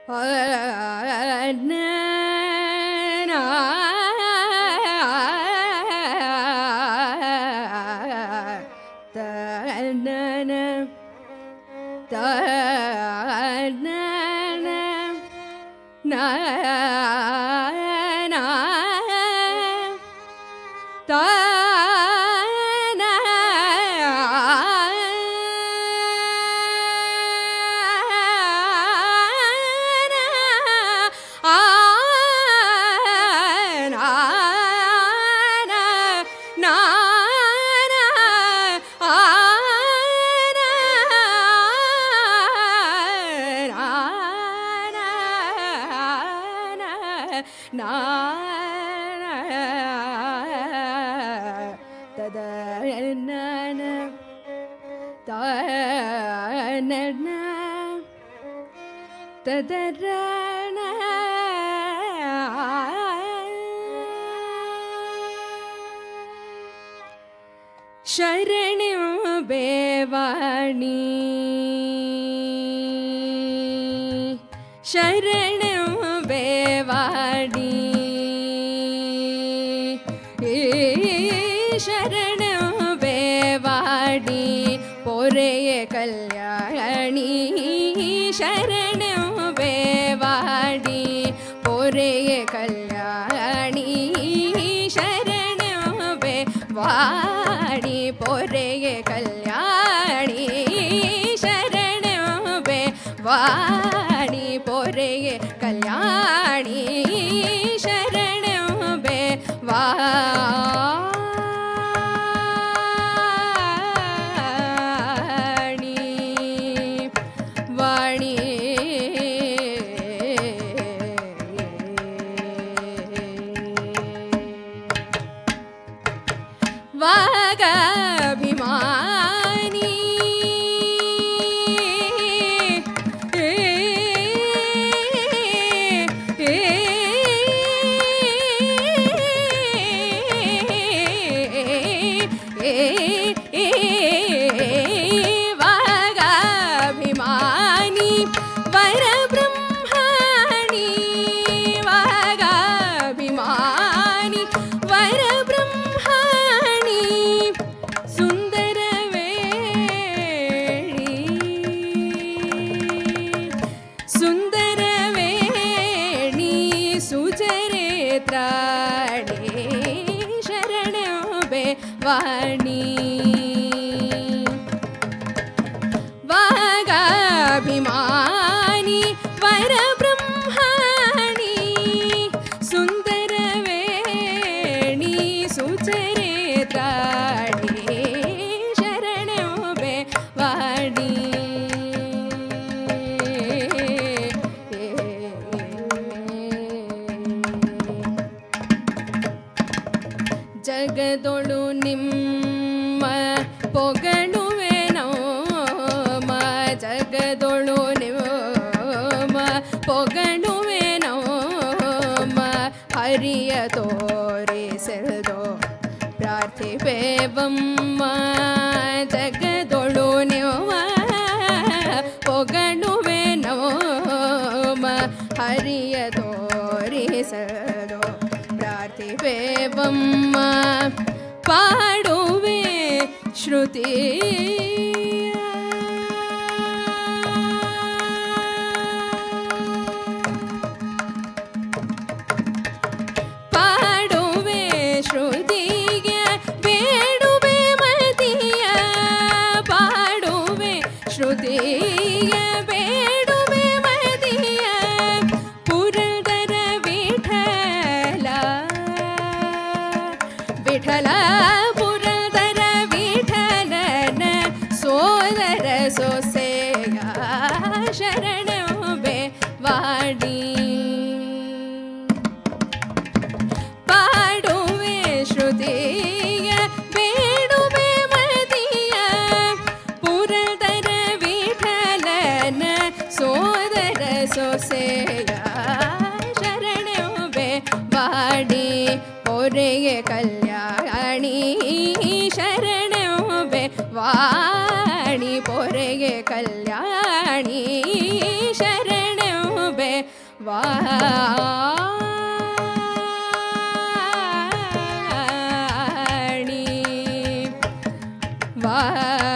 ಶರಣು ಬೇವಾಣಿ ಶರಣು ಬೇವಾಣಿ ಶರಣು ಬೇವಾಣಿ ಪೊರೆಯ ಕಲ್ಯಾಣಿ ಶರಣು ಬೇವಾಣಿ ಪೊರೆಯ ಕಲ್ಯಾಣಿ ಶರಣು ಬೇವಾಣಿ ಪೊರೆಯ ಕಲ್ಯಾಣಿ ಶರಣು ಬೇವಾಣಿ ಪೊರೆಯ ಕಲ್ಯಾಣಿ ಶರಣು ಬೇವಾಣಿ ವಾಣಿ ವಾಗಾಭಿಮಾನಿ ವಾಗಾಭಿಮಾನಿ ವರಬ್ರಹ್ಮಣಿ ವಾಗಾಭಿಮಾನಿ ವರಬ್ರಹ್ಮಣಿ ಸುಂದರವೇಣಿ ಸುಂದರವೇಣಿ ಸುಚರಿತ್ರಾಣಿ ಶರಣು ಬೇವಾಣಿ ವಾಗಾಭಿಮಾನಿ ವರಬ್ರಹ್ಮಣಿ ಸುಂದರವೇಣಿ ಸುಚರಿತ್ರಾಣಿ ಶರಣು ಬೇವಾಣಿ ಜಗದೊಳು ನಿಮ್ಮ ಪೊಗಳುವೆನೋ ಜಗದೊಳು ನಿಮ್ಮ ಪೊಗಳುವೆನೋ ಹರಿಯ ತೋರಿಸೆಲ್ದೋ ಪ್ರಾರ್ಥಿಪೇವಮ್ಮ ಜಗದೊಳು ನಿಮ್ಮ ಪೊಗಳುವೆನೋ ಹರಿಯ ತೋರಿಸೆಲ್ದೋ ಪ್ರಾರ್ಥಿಪೇವಮ್ಮ ಪಾಡುವೆ ಶ್ರುತಿ ಪಾಡುವೆ ಶ್ರುತಿಗೆ ಬೇಡುವೆ ಮತಿಯ ಪಾಡುವೆ ಶ್ರುತಿಗೆ ಬೇಡುವೆ ಮತಿಯ ಪುರಂದರ ವಿಠಲ ವಿಠಲ ಪುರಂದರ ವಿಠಲನ ಸೋದರ ಸೊಸೆಯ ಶರಣು ಬೇವಾಣಿ ಪಾಡುವೆ ಶ್ರುತಿಯ ಬೇಡುವೆ ಮತಿಯ ಪುರಂದರ ವಿಠಲನ ಸೋದರ ಸೊಸೆಯ ಶರಣು ಬೇವಾಣಿ ಪೊರೆಯ ಕಲ್ಯಾಣಿ ಶರಣು ಬೇವಾಣಿ ಪೊರೆಯ ಕಲ್ಯಾಣಿ ಶರಣು ಬೇವಾಣಿ ವಾಣಿ